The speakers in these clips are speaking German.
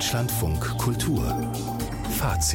Deutschlandfunk Kultur Fazit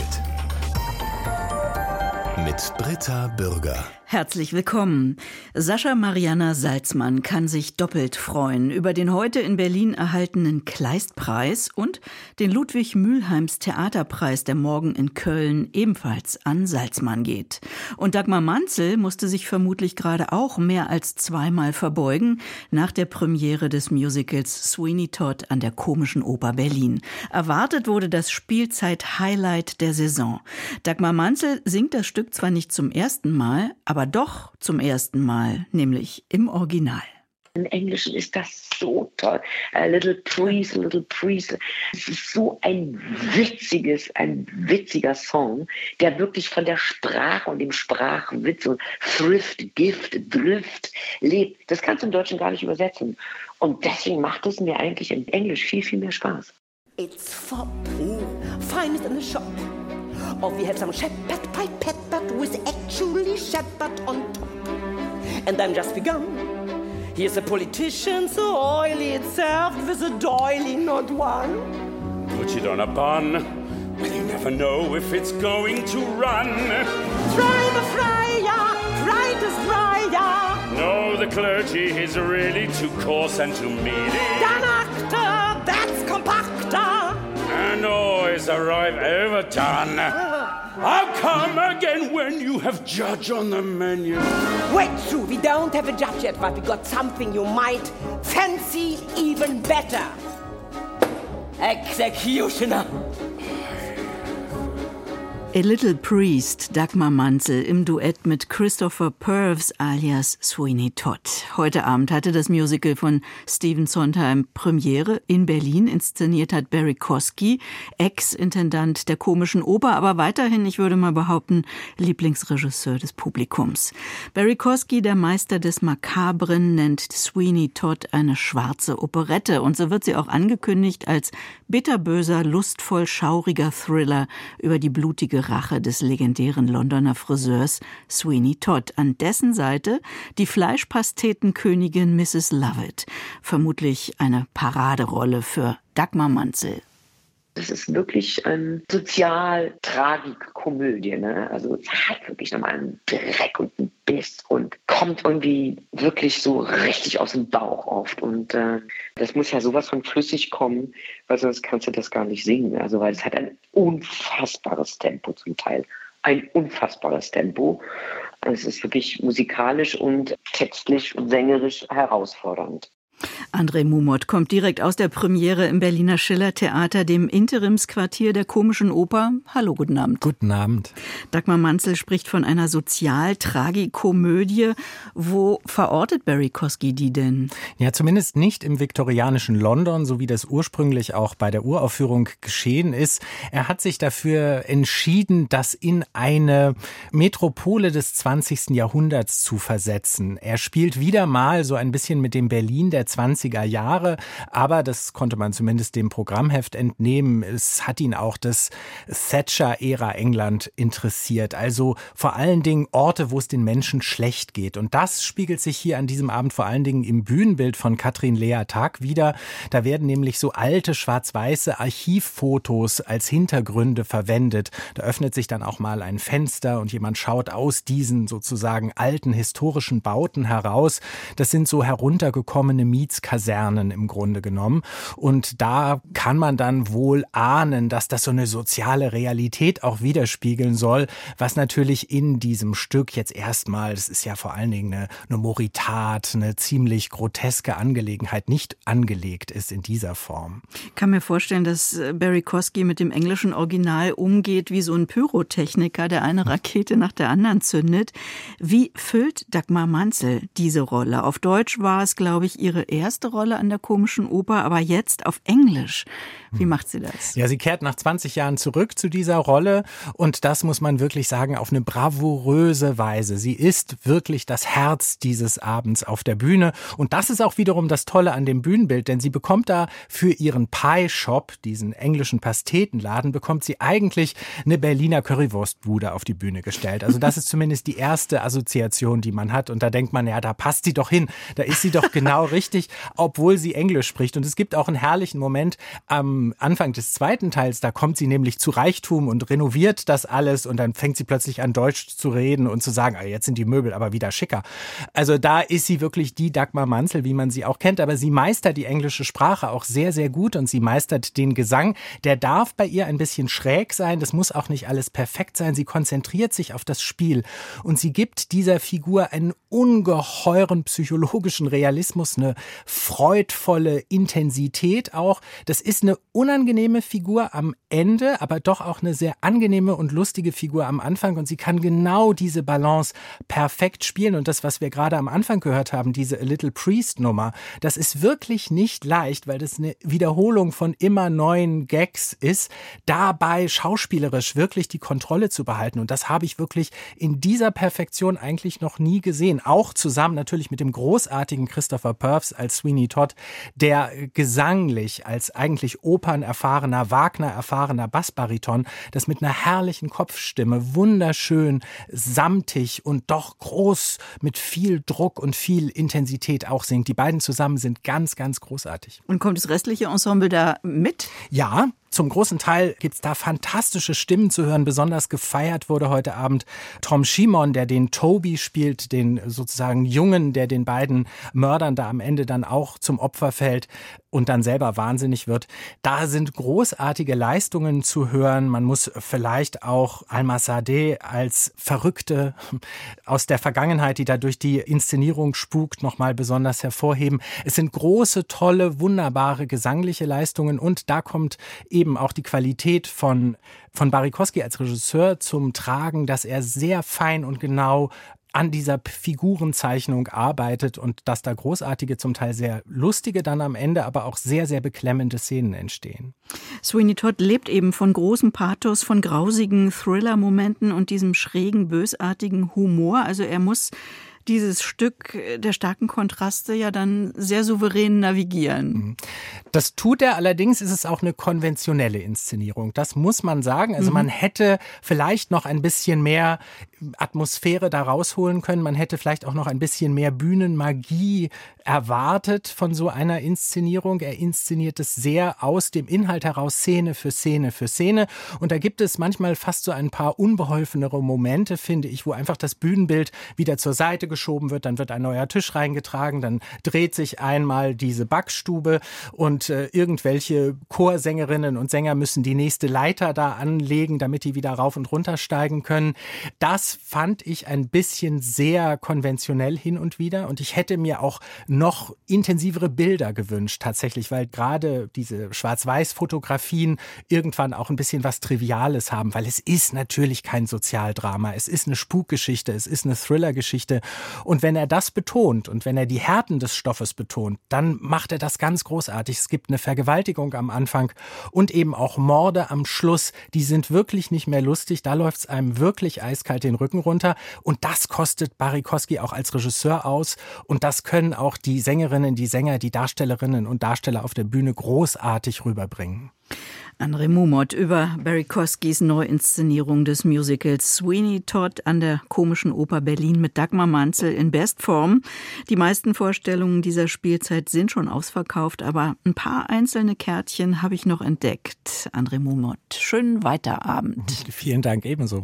mit Britta Bürger. Herzlich willkommen. Sascha Marianna Salzmann kann sich doppelt freuen über den heute in Berlin erhaltenen Kleistpreis und den Ludwig Mülheims Theaterpreis, der morgen in Köln ebenfalls an Salzmann geht. Und Dagmar Manzel musste sich vermutlich gerade auch mehr als zweimal verbeugen nach der Premiere des Musicals Sweeney Todd an der Komischen Oper Berlin. Erwartet wurde das Spielzeit-Highlight der Saison. Dagmar Manzel singt das Stück zwar nicht zum ersten Mal, aber doch zum ersten Mal, nämlich im Original. Im Englischen ist das so toll. A little priest, a little priest. Es ist so ein witziger Song, der wirklich von der Sprache und dem Sprachwitz und Thrift, Gift, Drift lebt. Das kannst du im Deutschen gar nicht übersetzen. Und deswegen macht es mir eigentlich im Englisch viel, viel mehr Spaß. It's fop, finest in the shop. Oh, we have some shepherd pipette that was actually shepherd on top. And I'm just begun. Here's a politician so oily it served with a doily, not one. Put it on a bun, but you never know if it's going to run. Try the fryer, try the fryer. No, the clergy is really too coarse and too mealy. Dan actor, that's compactor. And always arrive overdone. I'll come again when you have judge on the menu. Wait, true, we don't have a judge yet, but we got something you might fancy even better. Executioner. A Little Priest, Dagmar Manzel im Duett mit Christopher Purves alias Sweeney Todd. Heute Abend hatte das Musical von Stephen Sondheim Premiere in Berlin. Inszeniert hat Barry Kosky, Ex-Intendant der Komischen Oper, aber weiterhin, ich würde mal behaupten, Lieblingsregisseur des Publikums. Barry Kosky, der Meister des Makabren, nennt Sweeney Todd eine schwarze Operette. Und so wird sie auch angekündigt als bitterböser, lustvoll schauriger Thriller über die blutige Rache des legendären Londoner Friseurs Sweeney Todd. An dessen Seite die Fleischpastetenkönigin Mrs. Lovett. Vermutlich eine Paraderolle für Dagmar Manzel. Das ist wirklich eine Sozial-Tragik-Komödie. Ne? Also es hat wirklich nochmal einen Dreck und einen Biss und kommt irgendwie wirklich so richtig aus dem Bauch oft. Und das muss ja sowas von flüssig kommen, weil sonst kannst du das gar nicht singen. Also weil es hat ein unfassbares Tempo zum Teil. Ein unfassbares Tempo. Es ist wirklich musikalisch und textlich und sängerisch herausfordernd. André Mumot kommt direkt aus der Premiere im Berliner Schiller-Theater, dem Interimsquartier der Komischen Oper. Hallo, guten Abend. Guten Abend. Dagmar Manzel spricht von einer Sozial-Tragikomödie. Wo verortet Barry Kosky die denn? Ja, zumindest nicht im viktorianischen London, so wie das ursprünglich auch bei der Uraufführung geschehen ist. Er hat sich dafür entschieden, das in eine Metropole des 20. Jahrhunderts zu versetzen. Er spielt wieder mal so ein bisschen mit dem Berlin der 20er Jahre, aber das konnte man zumindest dem Programmheft entnehmen. Es hat ihn auch das Thatcher-Ära England interessiert. Also vor allen Dingen Orte, wo es den Menschen schlecht geht. Und das spiegelt sich hier an diesem Abend vor allen Dingen im Bühnenbild von Katrin Lea Tag wieder. Da werden nämlich so alte schwarz-weiße Archivfotos als Hintergründe verwendet. Da öffnet sich dann auch mal ein Fenster und jemand schaut aus diesen sozusagen alten historischen Bauten heraus. Das sind so heruntergekommene Mietskasernen im Grunde genommen. Und da kann man dann wohl ahnen, dass das so eine soziale Realität auch widerspiegeln soll, was natürlich in diesem Stück jetzt erstmal, das ist ja vor allen Dingen eine Moritat, eine ziemlich groteske Angelegenheit, nicht angelegt ist in dieser Form. Ich kann mir vorstellen, dass Barry Kosky mit dem englischen Original umgeht wie so ein Pyrotechniker, der eine Rakete nach der anderen zündet. Wie füllt Dagmar Manzel diese Rolle? Auf Deutsch war es, glaube ich, ihre erste Rolle an der Komischen Oper, aber jetzt auf Englisch. Wie macht sie das? Ja, sie kehrt nach 20 Jahren zurück zu dieser Rolle und das muss man wirklich sagen, auf eine bravouröse Weise. Sie ist wirklich das Herz dieses Abends auf der Bühne und das ist auch wiederum das Tolle an dem Bühnenbild, denn sie bekommt da für ihren Pie-Shop, diesen englischen Pastetenladen, bekommt sie eigentlich eine Berliner Currywurstbude auf die Bühne gestellt. Also das ist zumindest die erste Assoziation, die man hat und da denkt man, ja, da passt sie doch hin, da ist sie doch genau richtig. obwohl sie Englisch spricht. Und es gibt auch einen herrlichen Moment am Anfang des zweiten Teils, da kommt sie nämlich zu Reichtum und renoviert das alles und dann fängt sie plötzlich an, Deutsch zu reden und zu sagen, jetzt sind die Möbel aber wieder schicker. Also da ist sie wirklich die Dagmar Manzel, wie man sie auch kennt, aber sie meistert die englische Sprache auch sehr, sehr gut und sie meistert den Gesang. Der darf bei ihr ein bisschen schräg sein, das muss auch nicht alles perfekt sein. Sie konzentriert sich auf das Spiel und sie gibt dieser Figur einen ungeheuren psychologischen Realismus, eine freudvolle Intensität auch. Das ist eine unangenehme Figur am Ende, aber doch auch eine sehr angenehme und lustige Figur am Anfang und sie kann genau diese Balance perfekt spielen und das, was wir gerade am Anfang gehört haben, diese A Little Priest Nummer, das ist wirklich nicht leicht, weil das eine Wiederholung von immer neuen Gags ist, dabei schauspielerisch wirklich die Kontrolle zu behalten und das habe ich wirklich in dieser Perfektion eigentlich noch nie gesehen, auch zusammen natürlich mit dem großartigen Christopher Purves als Sweeney Todd, der gesanglich als eigentlich opernerfahrener, Wagner-erfahrener Bassbariton das mit einer herrlichen Kopfstimme, wunderschön, samtig und doch groß mit viel Druck und viel Intensität auch singt. Die beiden zusammen sind ganz, ganz großartig. Und kommt das restliche Ensemble da mit? Ja, zum großen Teil gibt's da fantastische Stimmen zu hören. Besonders gefeiert wurde heute Abend Tom Shimon, der den Toby spielt, den sozusagen Jungen, der den beiden Mördern da am Ende dann auch zum Opfer fällt und dann selber wahnsinnig wird. Da sind großartige Leistungen zu hören. Man muss vielleicht auch Alma Sadeh als Verrückte aus der Vergangenheit, die da durch die Inszenierung spukt, nochmal besonders hervorheben. Es sind große, tolle, wunderbare gesangliche Leistungen und da kommt eben auch die Qualität von Barry Kosky als Regisseur zum Tragen, dass er sehr fein und genau an dieser Figurenzeichnung arbeitet und dass da großartige, zum Teil sehr lustige dann am Ende, aber auch sehr, sehr beklemmende Szenen entstehen. Sweeney Todd lebt eben von großem Pathos, von grausigen Thriller-Momenten und diesem schrägen, bösartigen Humor. Also er muss dieses Stück der starken Kontraste ja dann sehr souverän navigieren. Das tut er, allerdings ist es auch eine konventionelle Inszenierung. Das muss man sagen. Also man hätte vielleicht noch ein bisschen mehr Atmosphäre da rausholen können. Man hätte vielleicht auch noch ein bisschen mehr Bühnenmagie erwartet von so einer Inszenierung. Er inszeniert es sehr aus dem Inhalt heraus, Szene für Szene für Szene. Und da gibt es manchmal fast so ein paar unbeholfenere Momente, finde ich, wo einfach das Bühnenbild wieder zur Seite geschoben wird. Dann wird ein neuer Tisch reingetragen, dann dreht sich einmal diese Backstube und irgendwelche Chorsängerinnen und Sänger müssen die nächste Leiter da anlegen, damit die wieder rauf und runter steigen können. Das fand ich ein bisschen sehr konventionell hin und wieder und ich hätte mir auch noch intensivere Bilder gewünscht tatsächlich, weil gerade diese Schwarz-Weiß-Fotografien irgendwann auch ein bisschen was Triviales haben, weil es ist natürlich kein Sozialdrama, es ist eine Spukgeschichte, es ist eine Thrillergeschichte und wenn er das betont und wenn er die Härten des Stoffes betont, dann macht er das ganz großartig. Es gibt eine Vergewaltigung am Anfang und eben auch Morde am Schluss, die sind wirklich nicht mehr lustig, da läuft es einem wirklich eiskalt den Rücken runter und das kostet Barry Kosky auch als Regisseur aus und das können auch die Sängerinnen, die Sänger, die Darstellerinnen und Darsteller auf der Bühne großartig rüberbringen. André Mumot über Barry Koskys Neuinszenierung des Musicals Sweeney Todd an der Komischen Oper Berlin mit Dagmar Manzel in Bestform. Die meisten Vorstellungen dieser Spielzeit sind schon ausverkauft, aber ein paar einzelne Kärtchen habe ich noch entdeckt. André Mumot, schönen Weiterabend. Vielen Dank, ebenso.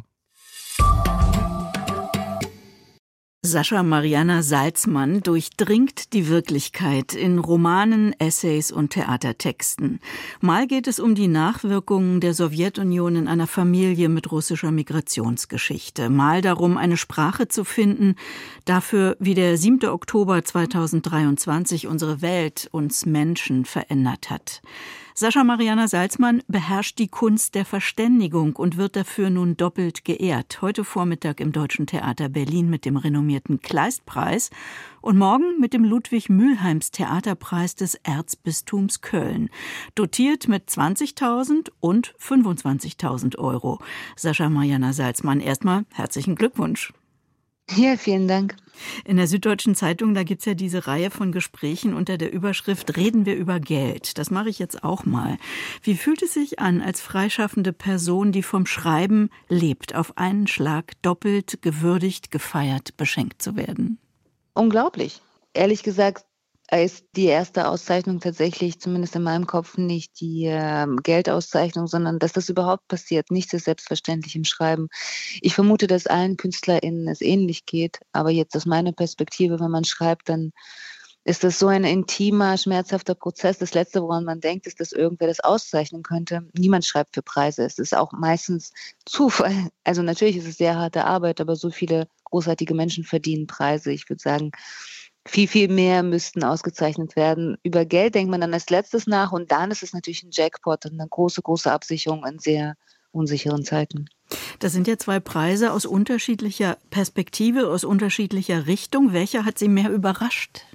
Sascha Mariana Salzmann durchdringt die Wirklichkeit in Romanen, Essays und Theatertexten. Mal geht es um die Nachwirkungen der Sowjetunion in einer Familie mit russischer Migrationsgeschichte. Mal darum, eine Sprache zu finden, dafür, wie der 7. Oktober 2023 unsere Welt, uns Menschen verändert hat. Sascha Mariana Salzmann beherrscht die Kunst der Verständigung und wird dafür nun doppelt geehrt. Heute Vormittag im Deutschen Theater Berlin mit dem renommierten Kleistpreis und morgen mit dem Ludwig-Mülheims Theaterpreis des Erzbistums Köln. Dotiert mit 20.000 und 25.000 Euro. Sascha Mariana Salzmann, erstmal herzlichen Glückwunsch. Ja, vielen Dank. In der Süddeutschen Zeitung, da gibt's ja diese Reihe von Gesprächen unter der Überschrift Reden wir über Geld. Das mache ich jetzt auch mal. Wie fühlt es sich an, als freischaffende Person, die vom Schreiben lebt, auf einen Schlag doppelt gewürdigt, gefeiert, beschenkt zu werden? Unglaublich. Ehrlich gesagt, ist die erste Auszeichnung tatsächlich, zumindest in meinem Kopf, nicht die Geldauszeichnung, sondern dass das überhaupt passiert. Nichts ist selbstverständlich im Schreiben. Ich vermute, dass allen KünstlerInnen es ähnlich geht, aber jetzt aus meiner Perspektive, wenn man schreibt, dann ist das so ein intimer, schmerzhafter Prozess. Das Letzte, woran man denkt, ist, dass irgendwer das auszeichnen könnte. Niemand schreibt für Preise. Es ist auch meistens Zufall. Also natürlich ist es sehr harte Arbeit, aber so viele großartige Menschen verdienen Preise. Ich würde sagen, viel, viel mehr müssten ausgezeichnet werden. Über Geld denkt man dann als letztes nach und dann ist es natürlich ein Jackpot und eine große, große Absicherung in sehr unsicheren Zeiten. Das sind ja 2 Preise aus unterschiedlicher Perspektive, aus unterschiedlicher Richtung. Welcher hat Sie mehr überrascht?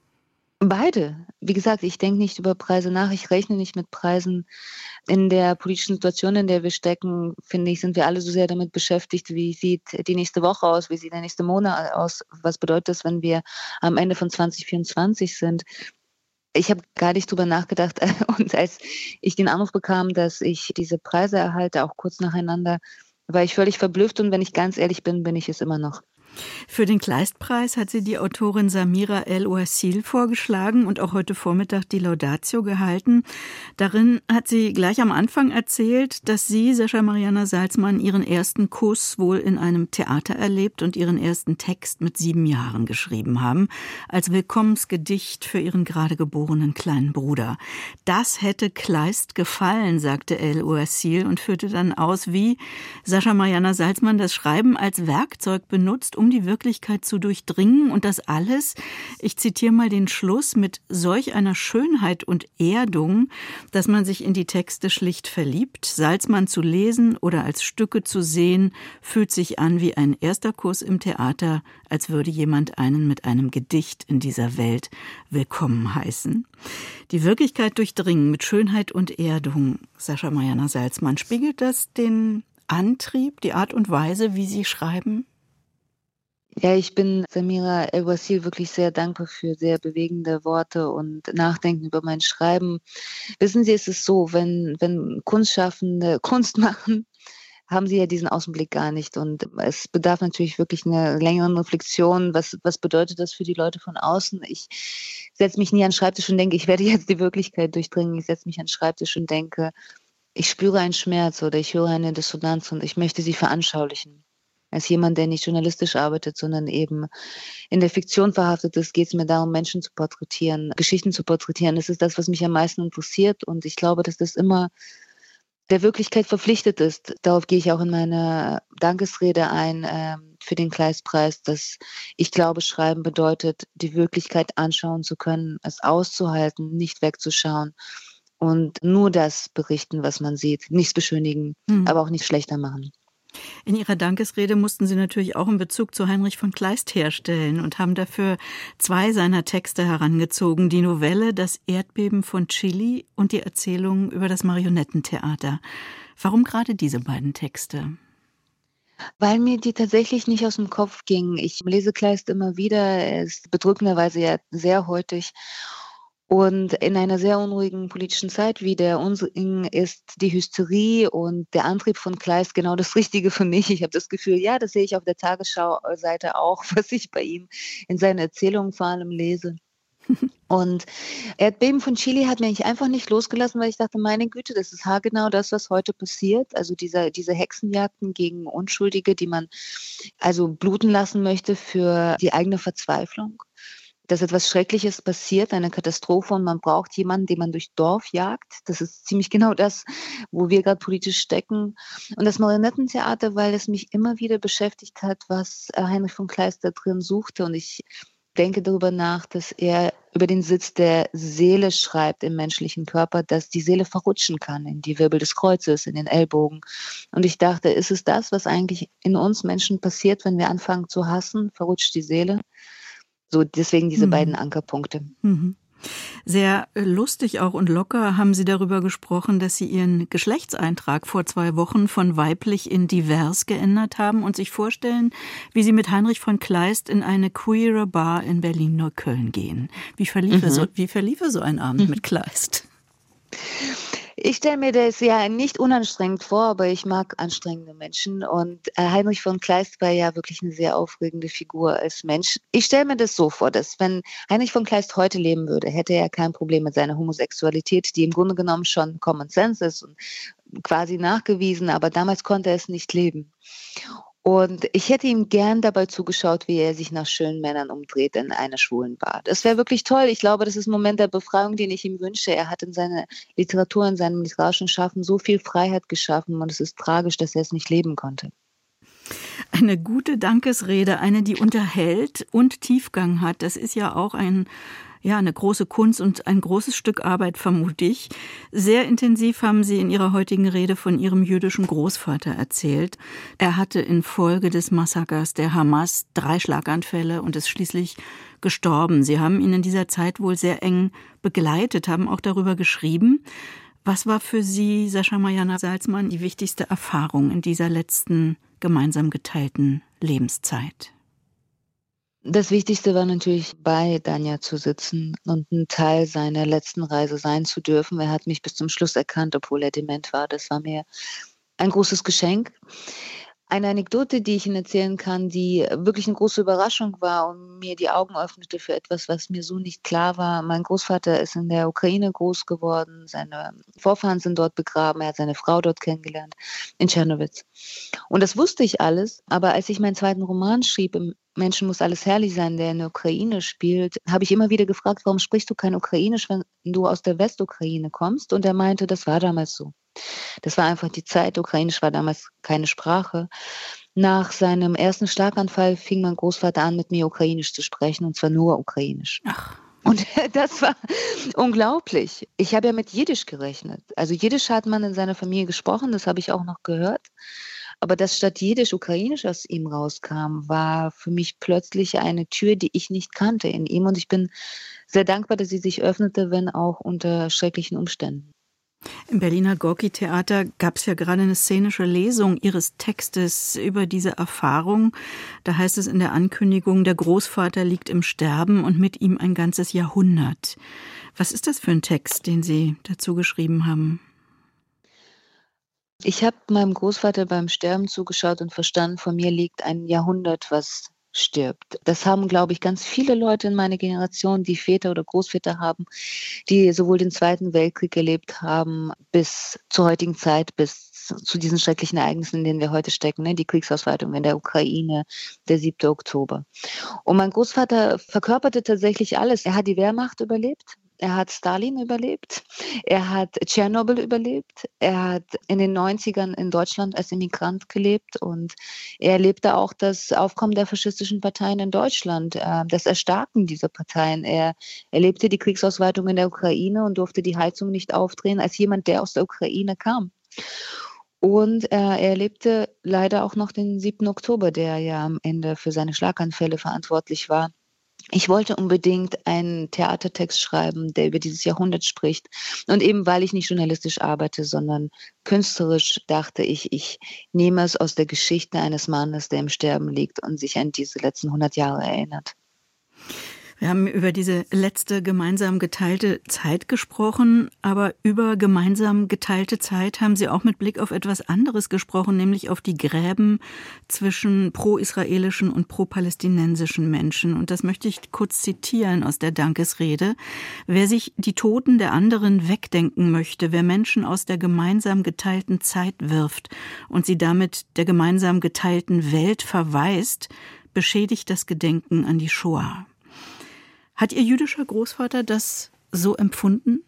Beide. Wie gesagt, ich denke nicht über Preise nach, ich rechne nicht mit Preisen. In der politischen Situation, in der wir stecken, finde ich, sind wir alle so sehr damit beschäftigt, wie sieht die nächste Woche aus, wie sieht der nächste Monat aus, was bedeutet das, wenn wir am Ende von 2024 sind. Ich habe gar nicht drüber nachgedacht und als ich den Anruf bekam, dass ich diese Preise erhalte, auch kurz nacheinander, war ich völlig verblüfft und wenn ich ganz ehrlich bin, bin ich es immer noch. Für den Kleist-Preis hat sie die Autorin Samira El-Ouassil vorgeschlagen und auch heute Vormittag die Laudatio gehalten. Darin hat sie gleich am Anfang erzählt, dass sie, Sascha Marianna Salzman, ihren ersten Kuss wohl in einem Theater erlebt und ihren ersten Text mit 7 Jahren geschrieben haben, als Willkommensgedicht für ihren gerade geborenen kleinen Bruder. Das hätte Kleist gefallen, sagte El-Ouassil und führte dann aus, wie Sascha Marianna Salzman das Schreiben als Werkzeug benutzt, um die Wirklichkeit zu durchdringen und das alles, ich zitiere mal den Schluss, mit solch einer Schönheit und Erdung, dass man sich in die Texte schlicht verliebt. Salzman zu lesen oder als Stücke zu sehen, fühlt sich an wie ein erster Kuss im Theater, als würde jemand einen mit einem Gedicht in dieser Welt willkommen heißen. Die Wirklichkeit durchdringen mit Schönheit und Erdung, Sascha Marianna Salzman, spiegelt das den Antrieb, die Art und Weise, wie Sie schreiben? Ja, ich bin Samira El-Ouassil wirklich sehr dankbar für sehr bewegende Worte und Nachdenken über mein Schreiben. Wissen Sie, es ist so, wenn Kunstschaffende Kunst machen, haben sie ja diesen Außenblick gar nicht. Und es bedarf natürlich wirklich einer längeren Reflexion. Was bedeutet das für die Leute von außen? Ich setze mich nie an den Schreibtisch und denke, ich werde jetzt die Wirklichkeit durchdringen. Ich setze mich an den Schreibtisch und denke, ich spüre einen Schmerz oder ich höre eine Dissonanz und ich möchte sie veranschaulichen. Als jemand, der nicht journalistisch arbeitet, sondern eben in der Fiktion verhaftet ist, geht es mir darum, Menschen zu porträtieren, Geschichten zu porträtieren. Das ist das, was mich am meisten interessiert. Und ich glaube, dass das immer der Wirklichkeit verpflichtet ist. Darauf gehe ich auch in meiner Dankesrede ein für den Kleist-Preis, dass ich glaube, Schreiben bedeutet, die Wirklichkeit anschauen zu können, es auszuhalten, nicht wegzuschauen und nur das berichten, was man sieht. Nichts beschönigen, aber auch nicht schlechter machen. In Ihrer Dankesrede mussten Sie natürlich auch einen Bezug zu Heinrich von Kleist herstellen und haben dafür 2 seiner Texte herangezogen, die Novelle Das Erdbeben von Chile und die Erzählung über das Marionettentheater. Warum gerade diese beiden Texte? Weil mir die tatsächlich nicht aus dem Kopf gingen. Ich lese Kleist immer wieder, er ist bedrückenderweise ja sehr heutig. Und in einer sehr unruhigen politischen Zeit wie der unsrigen ist die Hysterie und der Antrieb von Kleist genau das Richtige für mich. Ich habe das Gefühl, ja, das sehe ich auf der Tagesschau-Seite auch, was ich bei ihm in seinen Erzählungen vor allem lese. Und Erdbeben von Chile hat mich einfach nicht losgelassen, weil ich dachte, meine Güte, das ist haargenau das, was heute passiert. Also diese Hexenjagden gegen Unschuldige, die man also bluten lassen möchte für die eigene Verzweiflung. Dass etwas Schreckliches passiert, eine Katastrophe und man braucht jemanden, den man durchs Dorf jagt. Das ist ziemlich genau das, wo wir gerade politisch stecken. Und das Marionettentheater, weil es mich immer wieder beschäftigt hat, was Heinrich von Kleist da drin suchte. Und ich denke darüber nach, dass er über den Sitz der Seele schreibt im menschlichen Körper, dass die Seele verrutschen kann in die Wirbel des Kreuzes, in den Ellbogen. Und ich dachte, ist es das, was eigentlich in uns Menschen passiert, wenn wir anfangen zu hassen? Verrutscht die Seele? So, deswegen diese beiden Ankerpunkte. Sehr lustig auch und locker haben Sie darüber gesprochen, dass Sie Ihren Geschlechtseintrag vor 2 Wochen von weiblich in divers geändert haben und sich vorstellen, wie Sie mit Heinrich von Kleist in eine queere Bar in Berlin-Neukölln gehen. Wie verliefe so ein Abend mit Kleist? Ich stelle mir das ja nicht unanstrengend vor, aber ich mag anstrengende Menschen. Und Heinrich von Kleist war ja wirklich eine sehr aufregende Figur als Mensch. Ich stelle mir das so vor, dass wenn Heinrich von Kleist heute leben würde, hätte er kein Problem mit seiner Homosexualität, die im Grunde genommen schon Common Sense ist und quasi nachgewiesen, aber damals konnte er es nicht leben. Und ich hätte ihm gern dabei zugeschaut, wie er sich nach schönen Männern umdreht in einer schwulen Bar. Das wäre wirklich toll. Ich glaube, das ist ein Moment der Befreiung, den ich ihm wünsche. Er hat in seiner Literatur, in seinem literarischen Schaffen so viel Freiheit geschaffen und es ist tragisch, dass er es nicht leben konnte. Eine gute Dankesrede, eine, die unterhält und Tiefgang hat, das ist ja auch eine große Kunst und ein großes Stück Arbeit, vermute ich. Sehr intensiv haben Sie in Ihrer heutigen Rede von Ihrem jüdischen Großvater erzählt. Er hatte infolge des Massakers der Hamas 3 Schlaganfälle und ist schließlich gestorben. Sie haben ihn in dieser Zeit wohl sehr eng begleitet, haben auch darüber geschrieben. Was war für Sie, Sascha Marianna Salzman, die wichtigste Erfahrung in dieser letzten gemeinsam geteilten Lebenszeit? Das Wichtigste war natürlich, bei Danja zu sitzen und ein Teil seiner letzten Reise sein zu dürfen. Er hat mich bis zum Schluss erkannt, obwohl er dement war. Das war mir ein großes Geschenk. Eine Anekdote, die ich Ihnen erzählen kann, die wirklich eine große Überraschung war und mir die Augen öffnete für etwas, was mir so nicht klar war. Mein Großvater ist in der Ukraine groß geworden, seine Vorfahren sind dort begraben, er hat seine Frau dort kennengelernt, in Tschernowitz. Und das wusste ich alles, aber als ich meinen zweiten Roman schrieb, im Menschen muss alles herrlich sein, der in der Ukraine spielt, habe ich immer wieder gefragt, warum sprichst du kein Ukrainisch, wenn du aus der Westukraine kommst? Und er meinte, das war damals so. Das war einfach die Zeit. Ukrainisch war damals keine Sprache. Nach seinem ersten Schlaganfall fing mein Großvater an, mit mir Ukrainisch zu sprechen, und zwar nur Ukrainisch. Ach. Und das war unglaublich. Ich habe ja mit Jiddisch gerechnet. Also Jiddisch hat man in seiner Familie gesprochen, das habe ich auch noch gehört. Aber dass statt Jiddisch Ukrainisch aus ihm rauskam, war für mich plötzlich eine Tür, die ich nicht kannte in ihm. Und ich bin sehr dankbar, dass sie sich öffnete, wenn auch unter schrecklichen Umständen. Im Berliner Gorki-Theater gab es ja gerade eine szenische Lesung Ihres Textes über diese Erfahrung. Da heißt es in der Ankündigung, der Großvater liegt im Sterben und mit ihm ein ganzes Jahrhundert. Was ist das für ein Text, den Sie dazu geschrieben haben? Ich habe meinem Großvater beim Sterben zugeschaut und verstanden, vor mir liegt ein Jahrhundert, was stirbt. Das haben, glaube ich, ganz viele Leute in meiner Generation, die Väter oder Großväter haben, die sowohl den Zweiten Weltkrieg erlebt haben, bis zur heutigen Zeit, bis zu diesen schrecklichen Ereignissen, in denen wir heute stecken, ne? Die Kriegsausweitung in der Ukraine, der 7. Oktober. Und mein Großvater verkörperte tatsächlich alles. Er hat die Wehrmacht überlebt. Er hat Stalin überlebt, er hat Tschernobyl überlebt, er hat in den 90ern in Deutschland als Immigrant gelebt und er erlebte auch das Aufkommen der faschistischen Parteien in Deutschland, das Erstarken dieser Parteien. Er erlebte die Kriegsausweitung in der Ukraine und durfte die Heizung nicht aufdrehen als jemand, der aus der Ukraine kam. Und er erlebte leider auch noch den 7. Oktober, der ja am Ende für seine Schlaganfälle verantwortlich war. Ich wollte unbedingt einen Theatertext schreiben, der über dieses Jahrhundert spricht. Und eben weil ich nicht journalistisch arbeite, sondern künstlerisch, dachte ich, ich nehme es aus der Geschichte eines Mannes, der im Sterben liegt und sich an diese letzten 100 Jahre erinnert. Wir haben über diese letzte gemeinsam geteilte Zeit gesprochen, aber über gemeinsam geteilte Zeit haben Sie auch mit Blick auf etwas anderes gesprochen, nämlich auf die Gräben zwischen pro-israelischen und pro-palästinensischen Menschen. Und das möchte ich kurz zitieren aus der Dankesrede. Wer sich die Toten der anderen wegdenken möchte, wer Menschen aus der gemeinsam geteilten Zeit wirft und sie damit der gemeinsam geteilten Welt verweist, beschädigt das Gedenken an die Shoah. Hat Ihr jüdischer Großvater das so empfunden?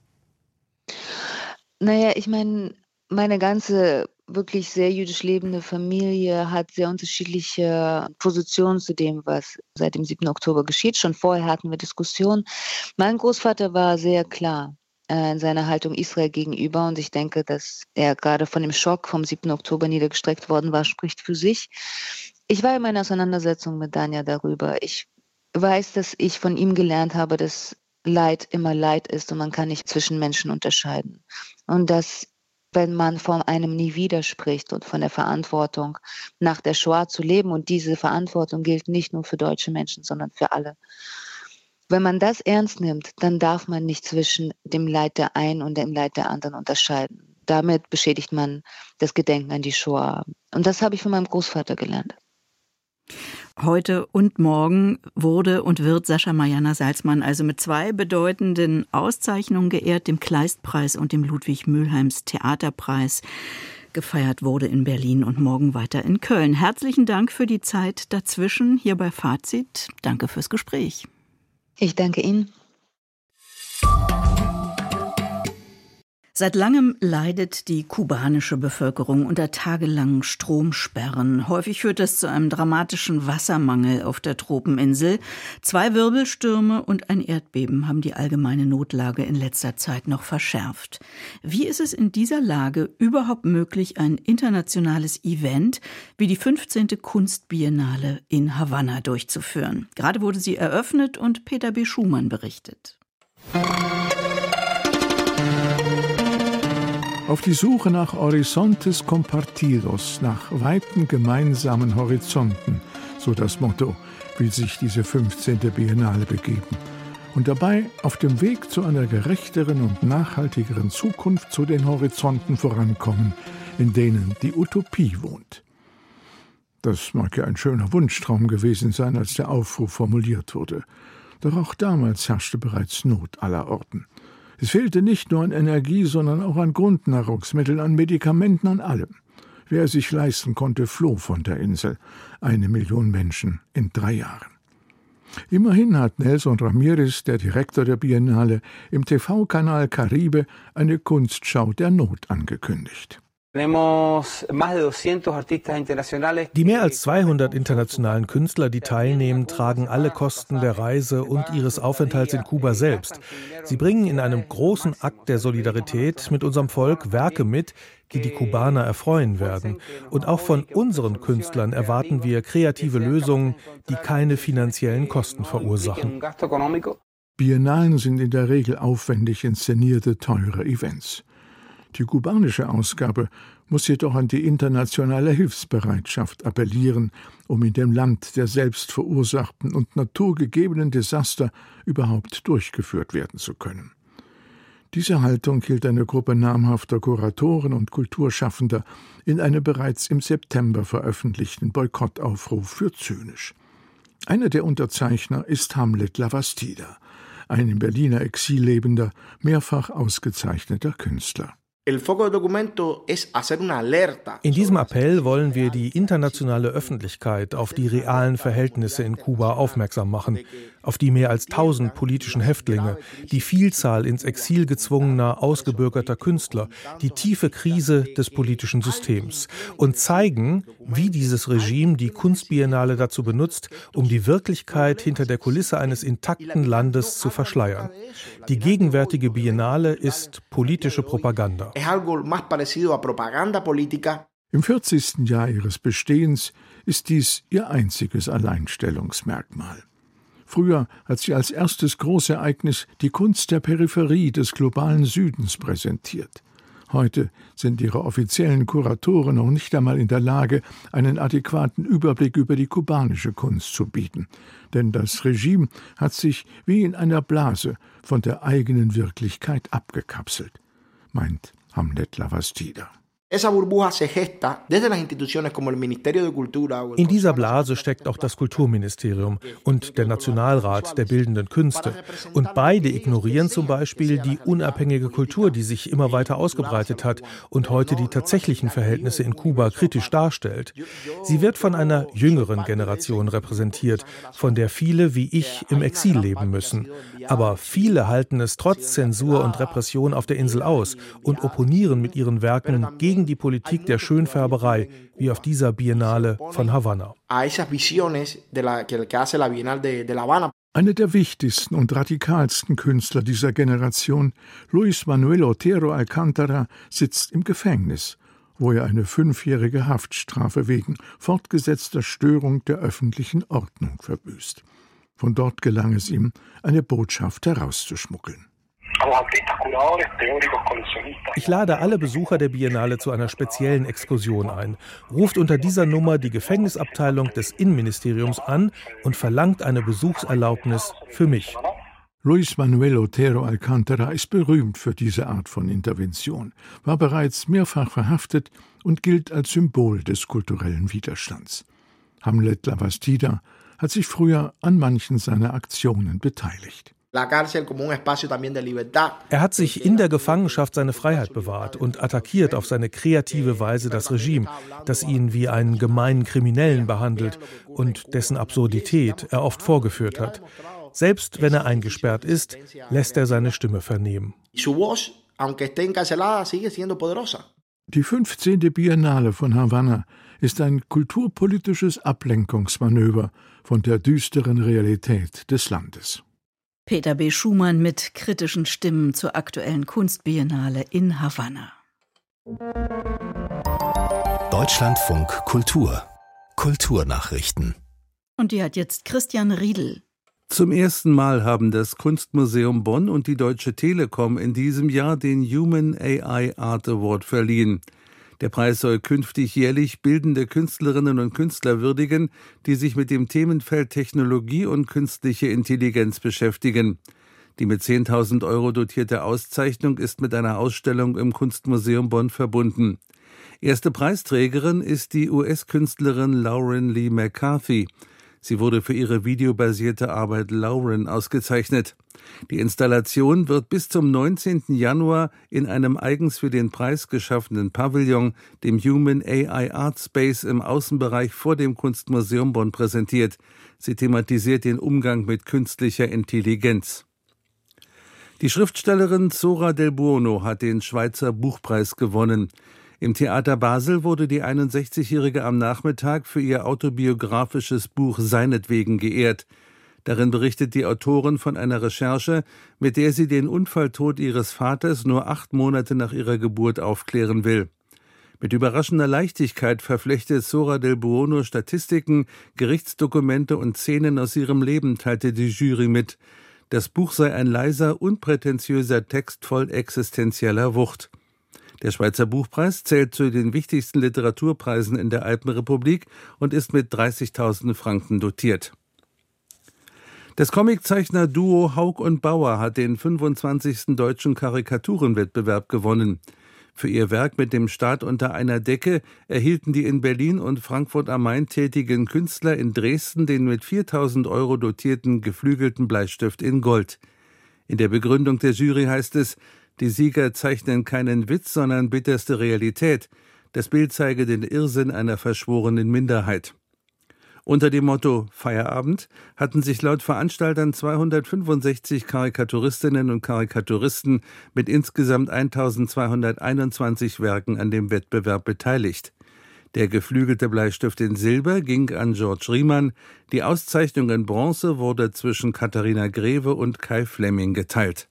Naja, ich meine ganze wirklich sehr jüdisch lebende Familie hat sehr unterschiedliche Positionen zu dem, was seit dem 7. Oktober geschieht. Schon vorher hatten wir Diskussionen. Mein Großvater war sehr klar in seiner Haltung Israel gegenüber und ich denke, dass er gerade von dem Schock vom 7. Oktober niedergestreckt worden war, spricht für sich. Ich war in meiner Auseinandersetzung mit Danja darüber. Ich weiß, dass ich von ihm gelernt habe, dass Leid immer Leid ist und man kann nicht zwischen Menschen unterscheiden. Und dass, wenn man von einem Nie wieder spricht und von der Verantwortung nach der Shoah zu leben, und diese Verantwortung gilt nicht nur für deutsche Menschen, sondern für alle. Wenn man das ernst nimmt, dann darf man nicht zwischen dem Leid der einen und dem Leid der anderen unterscheiden. Damit beschädigt man das Gedenken an die Shoah. Und das habe ich von meinem Großvater gelernt. Heute und morgen wurde und wird Sascha Marianna Salzman also mit 2 bedeutenden Auszeichnungen geehrt, dem Kleistpreis und dem Ludwig Mülheims Theaterpreis. Gefeiert wurde in Berlin und morgen weiter in Köln. Herzlichen Dank für die Zeit dazwischen hier bei Fazit. Danke fürs Gespräch. Ich danke Ihnen. Seit langem leidet die kubanische Bevölkerung unter tagelangen Stromsperren. Häufig führt das zu einem dramatischen Wassermangel auf der Tropeninsel. 2 Wirbelstürme und ein Erdbeben haben die allgemeine Notlage in letzter Zeit noch verschärft. Wie ist es in dieser Lage überhaupt möglich, ein internationales Event wie die 15. Kunstbiennale in Havanna durchzuführen? Gerade wurde sie eröffnet und Peter B. Schumann berichtet. Auf die Suche nach Horizontes Compartidos, nach weiten gemeinsamen Horizonten, so das Motto, will sich diese 15. Biennale begeben. Und dabei auf dem Weg zu einer gerechteren und nachhaltigeren Zukunft zu den Horizonten vorankommen, in denen die Utopie wohnt. Das mag ja ein schöner Wunschtraum gewesen sein, als der Aufruf formuliert wurde. Doch auch damals herrschte bereits Not allerorten. Es fehlte nicht nur an Energie, sondern auch an Grundnahrungsmitteln, an Medikamenten, an allem. Wer es sich leisten konnte, floh von der Insel. 1 Million Menschen in 3 Jahren. Immerhin hat Nelson Ramirez, der Direktor der Biennale, im TV-Kanal Caribe eine Kunstschau der Not angekündigt. Die mehr als 200 internationalen Künstler, die teilnehmen, tragen alle Kosten der Reise und ihres Aufenthalts in Kuba selbst. Sie bringen in einem großen Akt der Solidarität mit unserem Volk Werke mit, die die Kubaner erfreuen werden. Und auch von unseren Künstlern erwarten wir kreative Lösungen, die keine finanziellen Kosten verursachen. Biennalen sind in der Regel aufwendig inszenierte, teure Events. Die kubanische Ausgabe muss jedoch an die internationale Hilfsbereitschaft appellieren, um in dem Land der selbst verursachten und naturgegebenen Desaster überhaupt durchgeführt werden zu können. Diese Haltung hielt eine Gruppe namhafter Kuratoren und Kulturschaffender in einem bereits im September veröffentlichten Boykottaufruf für zynisch. Einer der Unterzeichner ist Hamlet Lavastida, ein im Berliner Exil lebender, mehrfach ausgezeichneter Künstler. In diesem Appell wollen wir die internationale Öffentlichkeit auf die realen Verhältnisse in Kuba aufmerksam machen, auf die mehr als 1000 politischen Häftlinge, die Vielzahl ins Exil gezwungener, ausgebürgerter Künstler, die tiefe Krise des politischen Systems und zeigen, wie dieses Regime die Kunstbiennale dazu benutzt, um die Wirklichkeit hinter der Kulisse eines intakten Landes zu verschleiern. Die gegenwärtige Biennale ist politische Propaganda. Im 40. Jahr ihres Bestehens ist dies ihr einziges Alleinstellungsmerkmal. Früher hat sie als erstes Großereignis die Kunst der Peripherie des globalen Südens präsentiert. Heute sind ihre offiziellen Kuratoren noch nicht einmal in der Lage, einen adäquaten Überblick über die kubanische Kunst zu bieten. Denn das Regime hat sich wie in einer Blase von der eigenen Wirklichkeit abgekapselt, meint Hamlet Lavastida. In dieser Blase steckt auch das Kulturministerium und der Nationalrat der bildenden Künste. Und beide ignorieren zum Beispiel die unabhängige Kultur, die sich immer weiter ausgebreitet hat und heute die tatsächlichen Verhältnisse in Kuba kritisch darstellt. Sie wird von einer jüngeren Generation repräsentiert, von der viele wie ich im Exil leben müssen. Aber viele halten es trotz Zensur und Repression auf der Insel aus und opponieren mit ihren Werken gegen die Politik der Schönfärberei, wie auf dieser Biennale von Havanna. Einer der wichtigsten und radikalsten Künstler dieser Generation, Luis Manuel Otero Alcántara, sitzt im Gefängnis, wo er eine 5-jährige Haftstrafe wegen fortgesetzter Störung der öffentlichen Ordnung verbüßt. Von dort gelang es ihm, eine Botschaft herauszuschmuggeln. Ich lade alle Besucher der Biennale zu einer speziellen Exkursion ein. Ruft unter dieser Nummer die Gefängnisabteilung des Innenministeriums an und verlangt eine Besuchserlaubnis für mich. Luis Manuel Otero Alcántara ist berühmt für diese Art von Intervention, war bereits mehrfach verhaftet und gilt als Symbol des kulturellen Widerstands. Hamlet Labastida hat sich früher an manchen seiner Aktionen beteiligt. Er hat sich in der Gefangenschaft seine Freiheit bewahrt und attackiert auf seine kreative Weise das Regime, das ihn wie einen gemeinen Kriminellen behandelt und dessen Absurdität er oft vorgeführt hat. Selbst wenn er eingesperrt ist, lässt er seine Stimme vernehmen. Die 15. Biennale von Havanna ist ein kulturpolitisches Ablenkungsmanöver von der düsteren Realität des Landes. Peter B. Schumann mit kritischen Stimmen zur aktuellen Kunstbiennale in Havanna. Deutschlandfunk Kultur. Kulturnachrichten. Und die hat jetzt Christian Riedel. Zum ersten Mal haben das Kunstmuseum Bonn und die Deutsche Telekom in diesem Jahr den Human AI Art Award verliehen. Der Preis soll künftig jährlich bildende Künstlerinnen und Künstler würdigen, die sich mit dem Themenfeld Technologie und künstliche Intelligenz beschäftigen. Die mit 10.000 € dotierte Auszeichnung ist mit einer Ausstellung im Kunstmuseum Bonn verbunden. Erste Preisträgerin ist die US-Künstlerin Lauren Lee McCarthy. Sie wurde für ihre videobasierte Arbeit Lauren ausgezeichnet. Die Installation wird bis zum 19. Januar in einem eigens für den Preis geschaffenen Pavillon, dem Human AI Art Space im Außenbereich vor dem Kunstmuseum Bonn präsentiert. Sie thematisiert den Umgang mit künstlicher Intelligenz. Die Schriftstellerin Zora Del Buono hat den Schweizer Buchpreis gewonnen. Im Theater Basel wurde die 61-Jährige am Nachmittag für ihr autobiografisches Buch Seinetwegen geehrt. Darin berichtet die Autorin von einer Recherche, mit der sie den Unfalltod ihres Vaters nur 8 Monate nach ihrer Geburt aufklären will. Mit überraschender Leichtigkeit verflechtet Zora Del Buono Statistiken, Gerichtsdokumente und Szenen aus ihrem Leben, teilte die Jury mit. Das Buch sei ein leiser, unprätentiöser Text voll existenzieller Wucht. Der Schweizer Buchpreis zählt zu den wichtigsten Literaturpreisen in der Alpenrepublik und ist mit 30.000 Franken dotiert. Das Comiczeichner-Duo Haug und Bauer hat den 25. Deutschen Karikaturenwettbewerb gewonnen. Für ihr Werk mit dem Staat unter einer Decke erhielten die in Berlin und Frankfurt am Main tätigen Künstler in Dresden den mit 4.000 € dotierten geflügelten Bleistift in Gold. In der Begründung der Jury heißt es, die Sieger zeichnen keinen Witz, sondern bitterste Realität. Das Bild zeige den Irrsinn einer verschworenen Minderheit. Unter dem Motto Feierabend hatten sich laut Veranstaltern 265 Karikaturistinnen und Karikaturisten mit insgesamt 1221 Werken an dem Wettbewerb beteiligt. Der geflügelte Bleistift in Silber ging an George Riemann, die Auszeichnung in Bronze wurde zwischen Katharina Greve und Kai Flemming geteilt.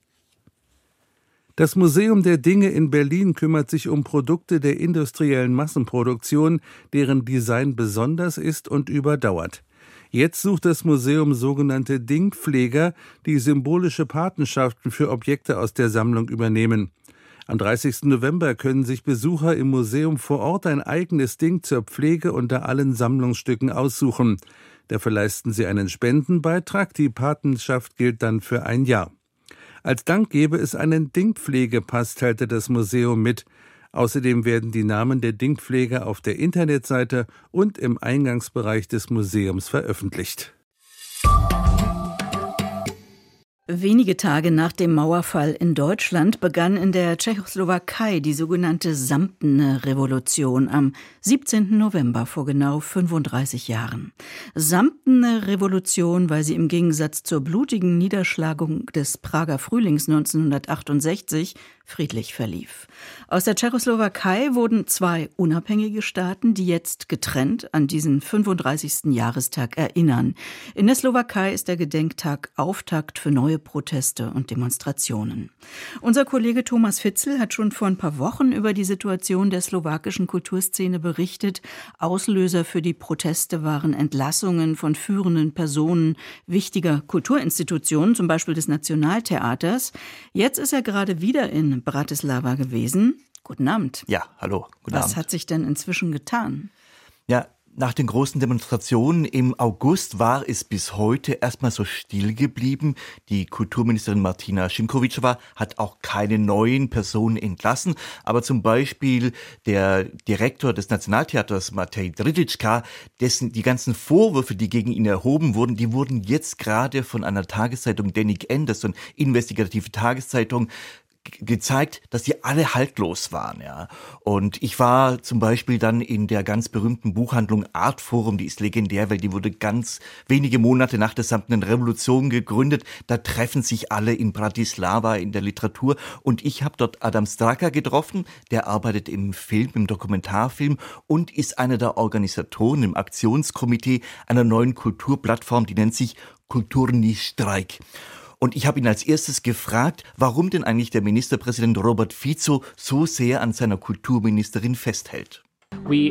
Das Museum der Dinge in Berlin kümmert sich um Produkte der industriellen Massenproduktion, deren Design besonders ist und überdauert. Jetzt sucht das Museum sogenannte Dingpfleger, die symbolische Patenschaften für Objekte aus der Sammlung übernehmen. Am 30. November können sich Besucher im Museum vor Ort ein eigenes Ding zur Pflege unter allen Sammlungsstücken aussuchen. Dafür leisten sie einen Spendenbeitrag, die Patenschaft gilt dann für ein Jahr. Als Dank gebe es einen Dingpflegepass, teilte das Museum mit. Außerdem werden die Namen der Dingpfleger auf der Internetseite und im Eingangsbereich des Museums veröffentlicht. Wenige Tage nach dem Mauerfall in Deutschland begann in der Tschechoslowakei die sogenannte Samtene Revolution am 17. November vor genau 35 Jahren. Samtene Revolution, weil sie im Gegensatz zur blutigen Niederschlagung des Prager Frühlings 1968 friedlich verlief. Aus der Tschechoslowakei wurden 2 unabhängige Staaten, die jetzt getrennt an diesen 35. Jahrestag erinnern. In der Slowakei ist der Gedenktag Auftakt für neue Proteste und Demonstrationen. Unser Kollege Thomas Fitzel hat schon vor ein paar Wochen über die Situation der slowakischen Kulturszene berichtet. Auslöser für die Proteste waren Entlassungen von führenden Personen wichtiger Kulturinstitutionen, zum Beispiel des Nationaltheaters. Jetzt ist er gerade wieder in Bratislava gewesen. Guten Abend. Ja, hallo. Guten Abend. Was hat sich denn inzwischen getan? Ja, Nach den großen Demonstrationen im August war es bis heute erstmal so still geblieben. Die Kulturministerin Martina Šimkovičová hat auch keine neuen Personen entlassen. Aber zum Beispiel der Direktor des Nationaltheaters, Matej Držička, dessen die ganzen Vorwürfe, die gegen ihn erhoben wurden, die wurden jetzt gerade von einer Tageszeitung Denik N, das ist so eine investigative Tageszeitung, gezeigt, dass die alle haltlos waren, ja. Und ich war zum Beispiel dann in der ganz berühmten Buchhandlung Artforum, die ist legendär, weil die wurde ganz wenige Monate nach der Samtenen Revolution gegründet. Da treffen sich alle in Bratislava in der Literatur und ich habe dort Adam Straka getroffen, der arbeitet im Film, im Dokumentarfilm und ist einer der Organisatoren im Aktionskomitee einer neuen Kulturplattform, die nennt sich Kulturni Strajk. Und ich habe ihn als erstes gefragt, warum denn eigentlich der Ministerpräsident Robert Fico so sehr an seiner Kulturministerin festhält. Wir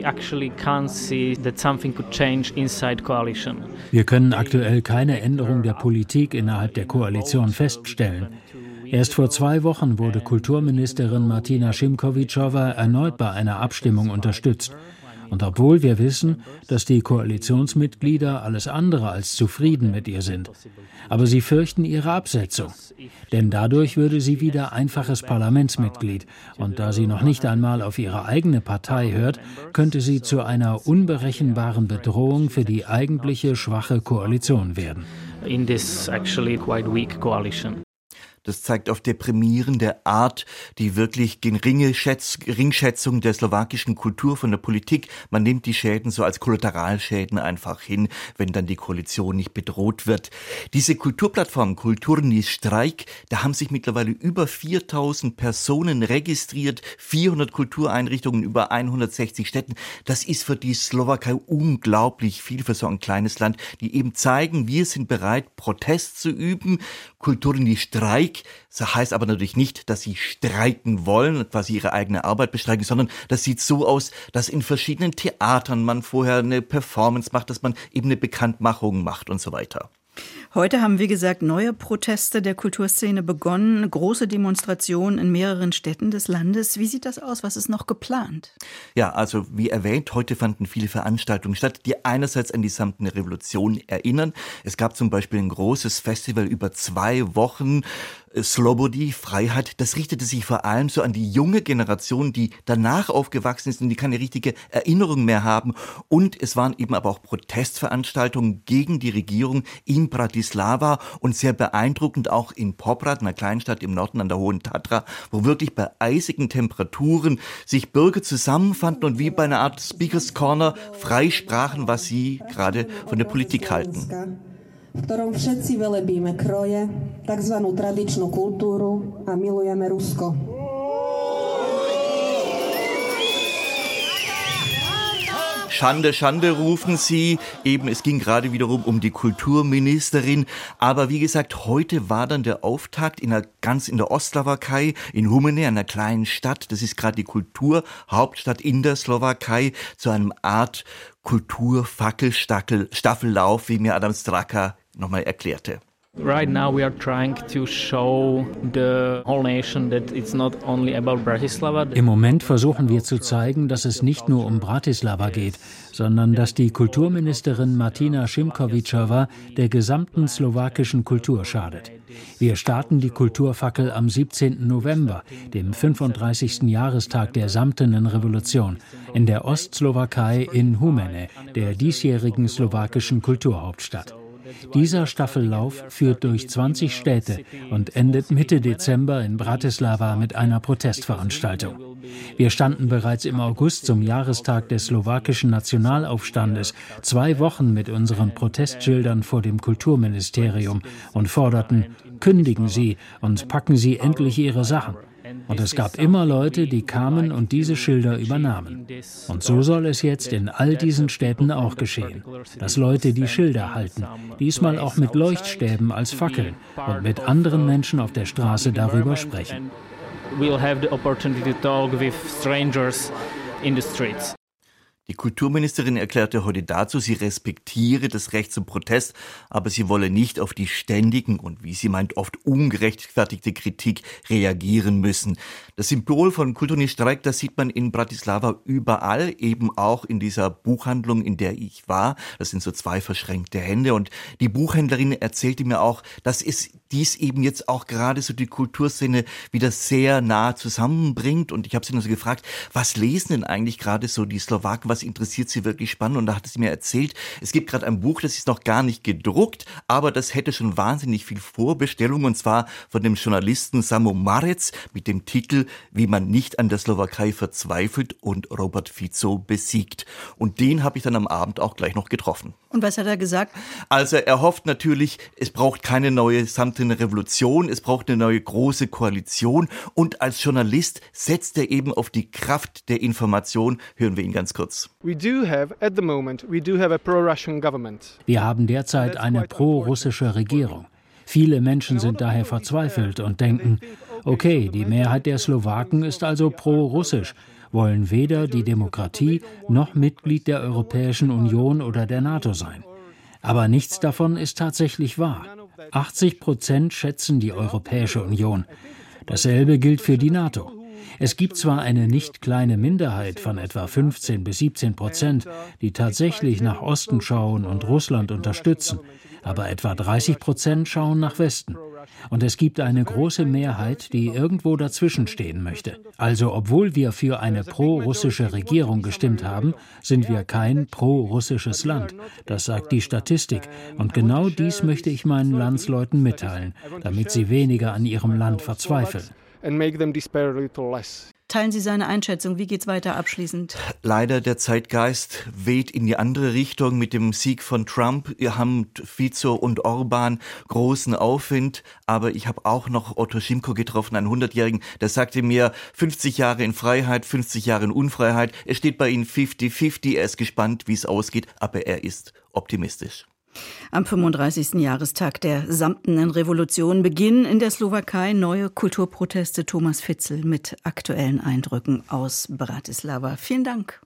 können aktuell keine Änderung der Politik innerhalb der Koalition feststellen. Erst vor 2 Wochen wurde Kulturministerin Martina Šimkovičová erneut bei einer Abstimmung unterstützt. Und obwohl wir wissen, dass die Koalitionsmitglieder alles andere als zufrieden mit ihr sind. Aber sie fürchten ihre Absetzung. Denn dadurch würde sie wieder einfaches Parlamentsmitglied. Und da sie noch nicht einmal auf ihre eigene Partei hört, könnte sie zu einer unberechenbaren Bedrohung für die eigentliche schwache Koalition werden. In this actually quite weak coalition. Das zeigt auf deprimierende Art die wirklich geringe Geringschätzung der slowakischen Kultur von der Politik. Man nimmt die Schäden so als Kollateralschäden einfach hin, wenn dann die Koalition nicht bedroht wird. Diese Kulturplattform Kulturni Strajk, da haben sich mittlerweile über 4000 Personen registriert, 400 Kultureinrichtungen, über 160 Städten. Das ist für die Slowakei unglaublich viel für so ein kleines Land, die eben zeigen, wir sind bereit, Protest zu üben. Kulturni Strajk, das heißt aber natürlich nicht, dass sie streiken wollen, quasi ihre eigene Arbeit bestreiken, sondern das sieht so aus, dass in verschiedenen Theatern man vorher eine Performance macht, dass man eben eine Bekanntmachung macht und so weiter. Heute haben, wie gesagt, neue Proteste der Kulturszene begonnen, große Demonstrationen in mehreren Städten des Landes. Wie sieht das aus? Was ist noch geplant? Ja, also wie erwähnt, heute fanden viele Veranstaltungen statt, die einerseits an die Samtene Revolution erinnern. Es gab zum Beispiel ein großes Festival über 2 Wochen, Slobodi, Freiheit. Das richtete sich vor allem so an die junge Generation, die danach aufgewachsen ist und die keine richtige Erinnerung mehr haben. Und es waren eben aber auch Protestveranstaltungen gegen die Regierung in Bratislava und sehr beeindruckend auch in Poprad, einer Kleinstadt im Norden an der Hohen Tatra, wo wirklich bei eisigen Temperaturen sich Bürger zusammenfanden und wie bei einer Art Speakers Corner frei sprachen, was sie gerade von der Politik halten. V ktorom všetci velebíme kroje, takzvanú tradičnú kultúru a milujeme Rusko. Schande, Schande, rufen sie. Eben, es ging gerade wiederum um die Kulturministerin. Aber wie gesagt, heute war dann der Auftakt in der Ostslowakei, in Humene, einer kleinen Stadt. Das ist gerade die Kulturhauptstadt in der Slowakei, zu einem Art Kulturfackelstaffellauf, wie mir Adam Straka nochmal erklärte. Right now we are trying to show the whole nation that it's not only about Bratislava. Im Moment versuchen wir zu zeigen, dass es nicht nur um Bratislava geht, sondern dass die Kulturministerin Martina Šimkovičová der gesamten slowakischen Kultur schadet. Wir starten die Kulturfackel am 17. November, dem 35. Jahrestag der Samtenen Revolution, in der Ostslowakei in Humene, der diesjährigen slowakischen Kulturhauptstadt. Dieser Staffellauf führt durch 20 Städte und endet Mitte Dezember in Bratislava mit einer Protestveranstaltung. Wir standen bereits im August zum Jahrestag des slowakischen Nationalaufstandes 2 Wochen mit unseren Protestschildern vor dem Kulturministerium und forderten, kündigen Sie und packen Sie endlich Ihre Sachen. Und es gab immer Leute, die kamen und diese Schilder übernahmen. Und so soll es jetzt in all diesen Städten auch geschehen, dass Leute die Schilder halten, diesmal auch mit Leuchtstäben als Fackeln und mit anderen Menschen auf der Straße darüber sprechen. Die Kulturministerin erklärte heute dazu, sie respektiere das Recht zum Protest, aber sie wolle nicht auf die ständigen und, wie sie meint, oft ungerechtfertigte Kritik reagieren müssen. Das Symbol von Kulturni-Streik, das sieht man in Bratislava überall, eben auch in dieser Buchhandlung, in der ich war. Das sind so 2 verschränkte Hände und die Buchhändlerin erzählte mir auch, dass dies eben jetzt auch gerade so die Kulturszene wieder sehr nah zusammenbringt und ich habe sie nur so gefragt, was lesen denn eigentlich gerade so die Slowaken, was interessiert sie wirklich spannend und da hat sie mir erzählt, es gibt gerade ein Buch, das ist noch gar nicht gedruckt, aber das hätte schon wahnsinnig viel Vorbestellung und zwar von dem Journalisten Samo Marec mit dem Titel Wie man nicht an der Slowakei verzweifelt und Robert Fico besiegt. Und den habe ich dann am Abend auch gleich noch getroffen. Und was hat er gesagt? Also er hofft natürlich, es braucht keine neue samtene Revolution, es braucht eine neue große Koalition und als Journalist setzt er eben auf die Kraft der Information. Hören wir ihn ganz kurz. Wir haben derzeit eine pro-russische Regierung. Viele Menschen sind daher verzweifelt und denken, okay, die Mehrheit der Slowaken ist also pro-russisch, wollen weder die Demokratie noch Mitglied der Europäischen Union oder der NATO sein. Aber nichts davon ist tatsächlich wahr. 80% schätzen die Europäische Union. Dasselbe gilt für die NATO. Es gibt zwar eine nicht kleine Minderheit von etwa 15-17%, die tatsächlich nach Osten schauen und Russland unterstützen, aber etwa 30% schauen nach Westen. Und es gibt eine große Mehrheit, die irgendwo dazwischen stehen möchte. Also obwohl wir für eine pro-russische Regierung gestimmt haben, sind wir kein pro-russisches Land. Das sagt die Statistik. Und genau dies möchte ich meinen Landsleuten mitteilen, damit sie weniger an ihrem Land verzweifeln. Teilen Sie seine Einschätzung? Wie geht's weiter abschließend? Leider der Zeitgeist weht in die andere Richtung mit dem Sieg von Trump. Wir haben Fico und Orban großen Aufwind, aber ich habe auch noch Otto Schimko getroffen, einen 100-Jährigen, der sagte mir, 50 Jahre in Freiheit, 50 Jahre in Unfreiheit. Es steht bei ihm 50-50, er ist gespannt, wie es ausgeht, aber er ist optimistisch. Am 35. Jahrestag der Samtenen Revolution beginnen in der Slowakei neue Kulturproteste. Thomas Fitzel mit aktuellen Eindrücken aus Bratislava. Vielen Dank.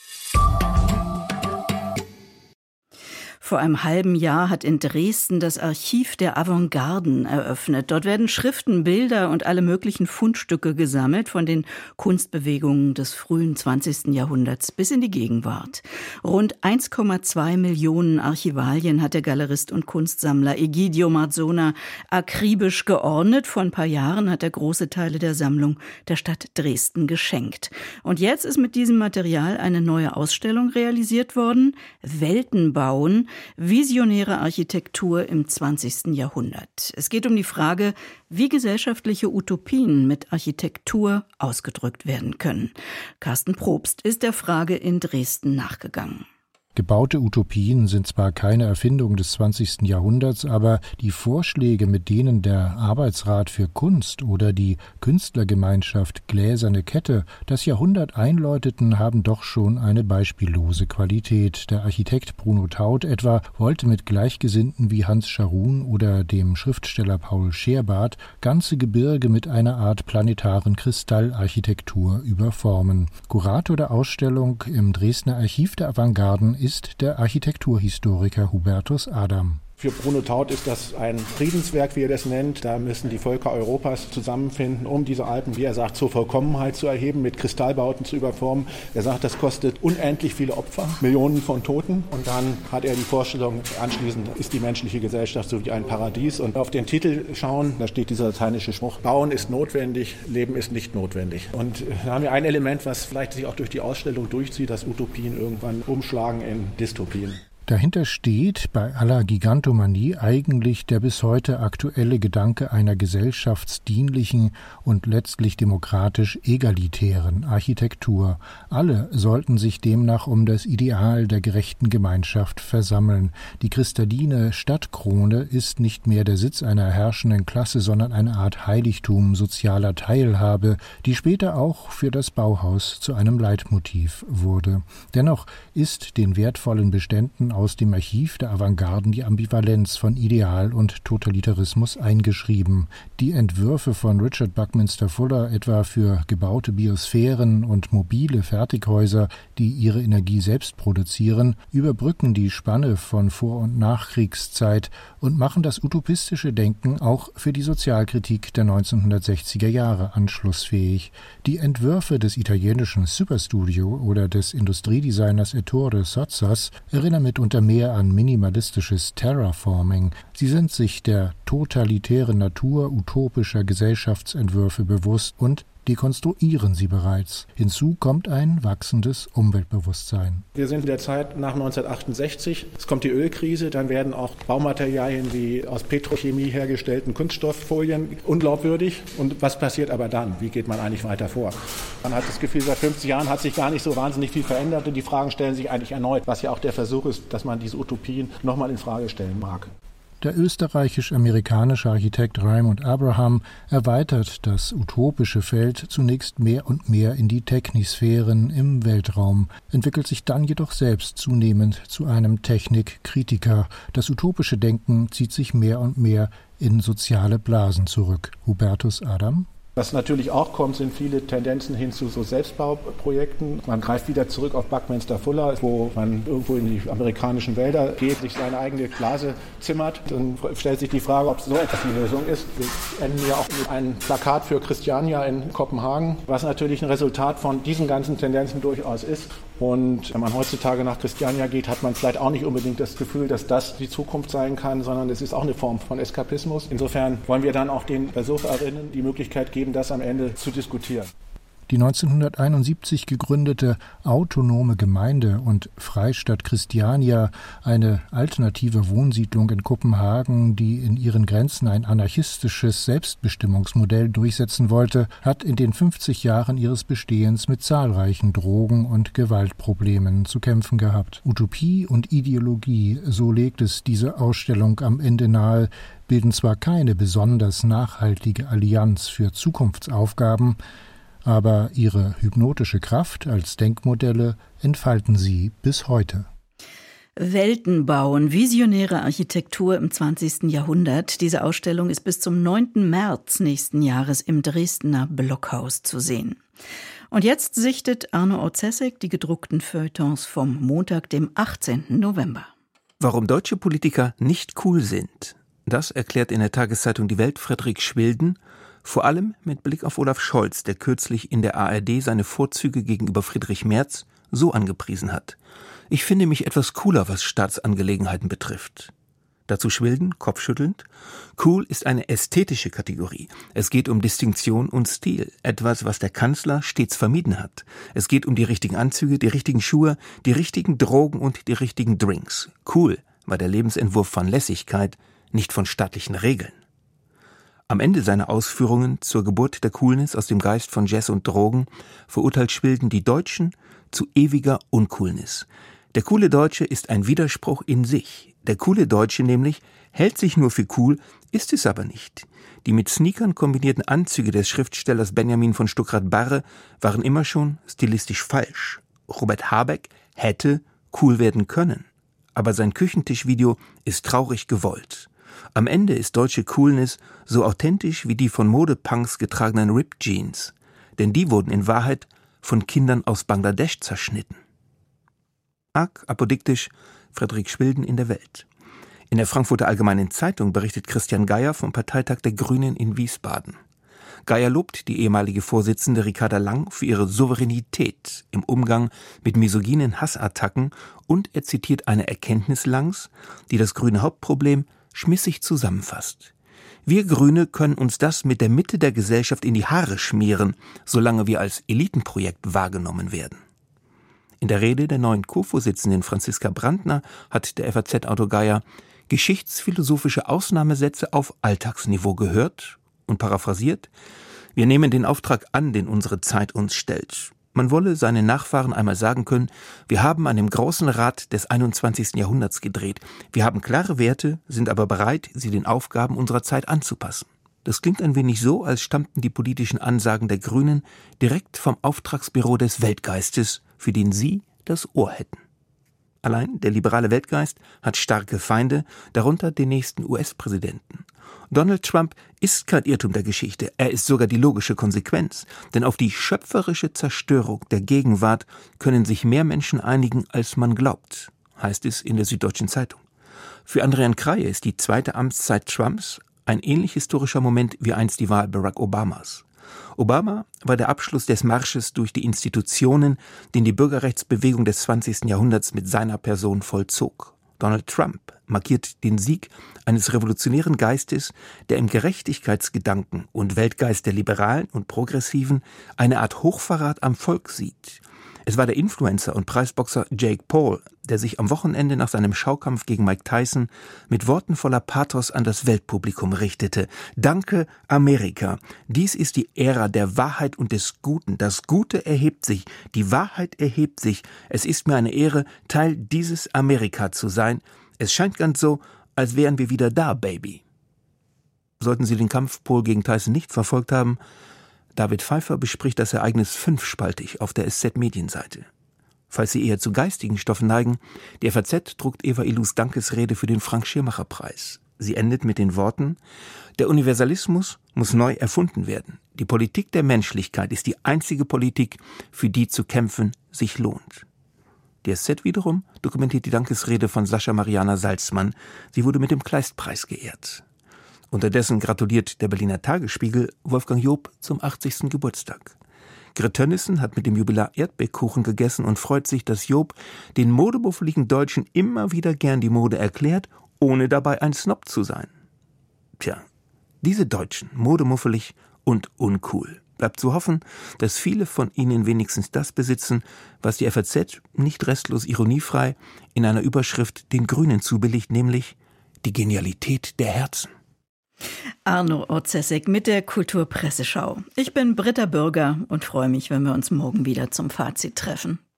Vor einem halben Jahr hat in Dresden das Archiv der Avantgarden eröffnet. Dort werden Schriften, Bilder und alle möglichen Fundstücke gesammelt von den Kunstbewegungen des frühen 20. Jahrhunderts bis in die Gegenwart. Rund 1,2 Millionen Archivalien hat der Galerist und Kunstsammler Egidio Marzona akribisch geordnet. Vor ein paar Jahren hat er große Teile der Sammlung der Stadt Dresden geschenkt. Und jetzt ist mit diesem Material eine neue Ausstellung realisiert worden. Welten bauen. Visionäre Architektur im 20. Jahrhundert. Es geht um die Frage, wie gesellschaftliche Utopien mit Architektur ausgedrückt werden können. Carsten Probst ist der Frage in Dresden nachgegangen. Gebaute Utopien sind zwar keine Erfindung des 20. Jahrhunderts, aber die Vorschläge, mit denen der Arbeitsrat für Kunst oder die Künstlergemeinschaft Gläserne Kette das Jahrhundert einläuteten, haben doch schon eine beispiellose Qualität. Der Architekt Bruno Taut etwa wollte mit Gleichgesinnten wie Hans Scharoun oder dem Schriftsteller Paul Scherbart ganze Gebirge mit einer Art planetaren Kristallarchitektur überformen. Kurator der Ausstellung im Dresdner Archiv der Avantgarden ist der Architekturhistoriker Hubertus Adam. Für Bruno Taut ist das ein Friedenswerk, wie er das nennt. Da müssen die Völker Europas zusammenfinden, um diese Alpen, wie er sagt, zur Vollkommenheit zu erheben, mit Kristallbauten zu überformen. Er sagt, das kostet unendlich viele Opfer, Millionen von Toten. Und dann hat er die Vorstellung, anschließend ist die menschliche Gesellschaft so wie ein Paradies. Und auf den Titel schauen, da steht dieser lateinische Spruch, Bauen ist notwendig, Leben ist nicht notwendig. Und da haben wir ein Element, was vielleicht sich auch durch die Ausstellung durchzieht, dass Utopien irgendwann umschlagen in Dystopien. Dahinter steht bei aller Gigantomanie eigentlich der bis heute aktuelle Gedanke einer gesellschaftsdienlichen und letztlich demokratisch egalitären Architektur. Alle sollten sich demnach um das Ideal der gerechten Gemeinschaft versammeln. Die kristalline Stadtkrone ist nicht mehr der Sitz einer herrschenden Klasse, sondern eine Art Heiligtum sozialer Teilhabe, die später auch für das Bauhaus zu einem Leitmotiv wurde. Dennoch ist den wertvollen Beständen aus dem Archiv der Avantgarden die Ambivalenz von Ideal und Totalitarismus eingeschrieben. Die Entwürfe von Richard Buckminster Fuller etwa für gebaute Biosphären und mobile Fertighäuser, die ihre Energie selbst produzieren, überbrücken die Spanne von Vor- und Nachkriegszeit und machen das utopistische Denken auch für die Sozialkritik der 1960er Jahre anschlussfähig. Die Entwürfe des italienischen Superstudio oder des Industriedesigners Ettore Sozzas erinnern mitunter mehr an minimalistisches Terraforming. Sie sind sich der totalitären Natur utopischer Gesellschaftsentwürfe bewusst und dekonstruieren sie bereits. Hinzu kommt ein wachsendes Umweltbewusstsein. Wir sind in der Zeit nach 1968. Es kommt die Ölkrise, dann werden auch Baumaterialien wie aus Petrochemie hergestellten Kunststofffolien unglaubwürdig. Und was passiert aber dann? Wie geht man eigentlich weiter vor? Man hat das Gefühl, seit 50 Jahren hat sich gar nicht so wahnsinnig viel verändert und die Fragen stellen sich eigentlich erneut, was ja auch der Versuch ist, dass man diese Utopien nochmal in Frage stellen mag. Der österreichisch-amerikanische Architekt Raymond Abraham erweitert das utopische Feld zunächst mehr und mehr in die Technisphären im Weltraum, entwickelt sich dann jedoch selbst zunehmend zu einem Technikkritiker. Das utopische Denken zieht sich mehr und mehr in soziale Blasen zurück. Hubertus Adam? Was natürlich auch kommt, sind viele Tendenzen hin zu so Selbstbauprojekten. Man greift wieder zurück auf Buckminster Fuller, wo man irgendwo in die amerikanischen Wälder geht, sich seine eigene Blase zimmert. Dann stellt sich die Frage, ob so etwas die Lösung ist. Wir enden ja auch mit einem Plakat für Christiania in Kopenhagen, was natürlich ein Resultat von diesen ganzen Tendenzen durchaus ist. Und wenn man heutzutage nach Christiania geht, hat man vielleicht auch nicht unbedingt das Gefühl, dass das die Zukunft sein kann, sondern es ist auch eine Form von Eskapismus. Insofern wollen wir dann auch den Besucherinnen die Möglichkeit geben, das am Ende zu diskutieren. Die 1971 gegründete autonome Gemeinde und Freistadt Christiania, eine alternative Wohnsiedlung in Kopenhagen, die in ihren Grenzen ein anarchistisches Selbstbestimmungsmodell durchsetzen wollte, hat in den 50 Jahren ihres Bestehens mit zahlreichen Drogen- und Gewaltproblemen zu kämpfen gehabt. Utopie und Ideologie, so legt es diese Ausstellung am Ende nahe, bilden zwar keine besonders nachhaltige Allianz für Zukunftsaufgaben, aber ihre hypnotische Kraft als Denkmodelle entfalten sie bis heute. Welten bauen, visionäre Architektur im 20. Jahrhundert. Diese Ausstellung ist bis zum 9. März nächsten Jahres im Dresdner Blockhaus zu sehen. Und jetzt sichtet Arno Orzesek die gedruckten Feuilletons vom Montag, dem 18. November. Warum deutsche Politiker nicht cool sind, das erklärt in der Tageszeitung Die Welt Frederik Schwilden, vor allem mit Blick auf Olaf Scholz, der kürzlich in der ARD seine Vorzüge gegenüber Friedrich Merz so angepriesen hat. Ich finde mich etwas cooler, was Staatsangelegenheiten betrifft. Dazu Schwilden, kopfschüttelnd. Cool ist eine ästhetische Kategorie. Es geht um Distinktion und Stil. Etwas, was der Kanzler stets vermieden hat. Es geht um die richtigen Anzüge, die richtigen Schuhe, die richtigen Drogen und die richtigen Drinks. Cool war der Lebensentwurf von Lässigkeit, nicht von staatlichen Regeln. Am Ende seiner Ausführungen zur Geburt der Coolness aus dem Geist von Jazz und Drogen verurteilt Schwilden die Deutschen zu ewiger Uncoolness. Der coole Deutsche ist ein Widerspruch in sich. Der coole Deutsche nämlich hält sich nur für cool, ist es aber nicht. Die mit Sneakern kombinierten Anzüge des Schriftstellers Benjamin von Stuckrad-Barre waren immer schon stilistisch falsch. Robert Habeck hätte cool werden können. Aber sein Küchentischvideo ist traurig gewollt. Am Ende ist deutsche Coolness so authentisch wie die von Modepunks getragenen Ripped Jeans. Denn die wurden in Wahrheit von Kindern aus Bangladesch zerschnitten. Arg apodiktisch Frederik Schwilden in der Welt. In der Frankfurter Allgemeinen Zeitung berichtet Christian Geier vom Parteitag der Grünen in Wiesbaden. Geier lobt die ehemalige Vorsitzende Ricarda Lang für ihre Souveränität im Umgang mit misogynen Hassattacken und er zitiert eine Erkenntnis Langs, die das grüne Hauptproblem schmissig zusammenfasst. Wir Grüne können uns das mit der Mitte der Gesellschaft in die Haare schmieren, solange wir als Elitenprojekt wahrgenommen werden. In der Rede der neuen Co-Vorsitzenden Franziska Brandner hat der FAZ-Autor Geier geschichtsphilosophische Ausnahmesätze auf Alltagsniveau gehört und paraphrasiert: Wir nehmen den Auftrag an, den unsere Zeit uns stellt. Man wolle seinen Nachfahren einmal sagen können, wir haben an dem großen Rad des 21. Jahrhunderts gedreht. Wir haben klare Werte, sind aber bereit, sie den Aufgaben unserer Zeit anzupassen. Das klingt ein wenig so, als stammten die politischen Ansagen der Grünen direkt vom Auftragsbüro des Weltgeistes, für den sie das Ohr hätten. Allein der liberale Weltgeist hat starke Feinde, darunter den nächsten US-Präsidenten. Donald Trump ist kein Irrtum der Geschichte, er ist sogar die logische Konsequenz. Denn auf die schöpferische Zerstörung der Gegenwart können sich mehr Menschen einigen, als man glaubt, heißt es in der Süddeutschen Zeitung. Für Adrian Kreie ist die zweite Amtszeit Trumps ein ähnlich historischer Moment wie einst die Wahl Barack Obamas. Obama war der Abschluss des Marsches durch die Institutionen, den die Bürgerrechtsbewegung des 20. Jahrhunderts mit seiner Person vollzog. Donald Trump markiert den Sieg eines revolutionären Geistes, der im Gerechtigkeitsgedanken und Weltgeist der Liberalen und Progressiven eine Art Hochverrat am Volk sieht. Es war der Influencer und Preisboxer Jake Paul, der sich am Wochenende nach seinem Schaukampf gegen Mike Tyson mit Worten voller Pathos an das Weltpublikum richtete. Danke, Amerika. Dies ist die Ära der Wahrheit und des Guten. Das Gute erhebt sich, die Wahrheit erhebt sich. Es ist mir eine Ehre, Teil dieses Amerika zu sein. Es scheint ganz so, als wären wir wieder da, Baby. Sollten Sie den Kampf Paul gegen Tyson nicht verfolgt haben, David Pfeiffer bespricht das Ereignis fünfspaltig auf der SZ-Medienseite. Falls Sie eher zu geistigen Stoffen neigen, die FAZ druckt Eva Illus Dankesrede für den Frank-Schirmacher-Preis. Sie endet mit den Worten: Der Universalismus muss neu erfunden werden. Die Politik der Menschlichkeit ist die einzige Politik, für die zu kämpfen sich lohnt. Die SZ wiederum dokumentiert die Dankesrede von Sascha Mariana Salzmann. Sie wurde mit dem Kleistpreis geehrt. Unterdessen gratuliert der Berliner Tagesspiegel Wolfgang Job zum 80. Geburtstag. Grit Tönnissen hat mit dem Jubilar Erdbeerkuchen gegessen und freut sich, dass Job den modemuffeligen Deutschen immer wieder gern die Mode erklärt, ohne dabei ein Snob zu sein. Tja, diese Deutschen, modemuffelig und uncool. Bleibt zu hoffen, dass viele von ihnen wenigstens das besitzen, was die FAZ nicht restlos ironiefrei in einer Überschrift den Grünen zubilligt, nämlich die Genialität der Herzen. Arno Orzesek mit der Kulturpresseschau. Ich bin Britta Bürger und freue mich, wenn wir uns morgen wieder zum Fazit treffen.